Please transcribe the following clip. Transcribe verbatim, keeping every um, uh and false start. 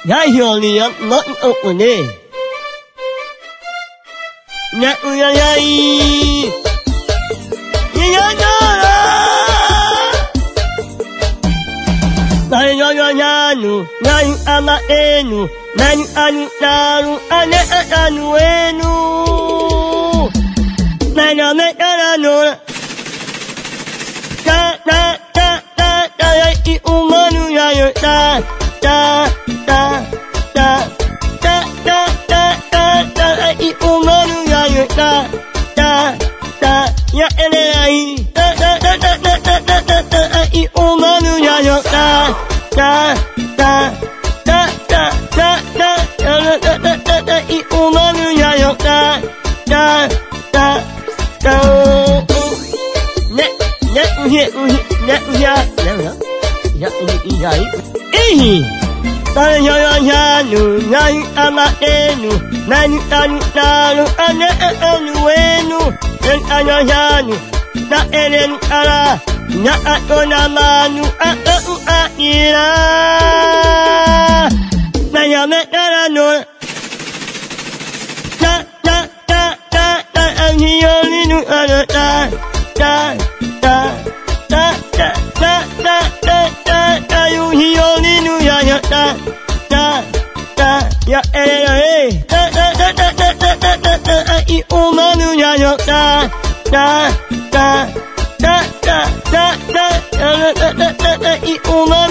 Jij jullie op not open nee. Net hoe jij jij. Ja ja ja. Na ya ya ya nu, na yu ama enu, na yu anu naru, ane anu enu. Na na me na no. Ta ta ta ta ta ya I umanu ya yo ta ta ta ta ta ta ta ta ta I umanu ya yo ta ta ta ya ene ai ta ta ta ta ta ta ta ta I umanu ya yo ta ta ta ta ta ta ta ta ta ta ta I umanu ya yo ta ta ta ta ne ne uhe uhe ne uhe ne uhe ya ini ya ini ta ya ya ya nu nai ama enu nani tanu tanu ane enu enu en anya ya nu na elen ara na atona manu a u a ira na ya me ara no ta ta ta ta ta ani yo ni nu ara ta ta ta ta ta ta ta ta ta ta yu hi yo ni nu ya ya ta ta ta ya e e ta ta ta ta ta ta ta ta I o manu ya ya ta ta ta ta ta ta ta ta ta ta ta I o manu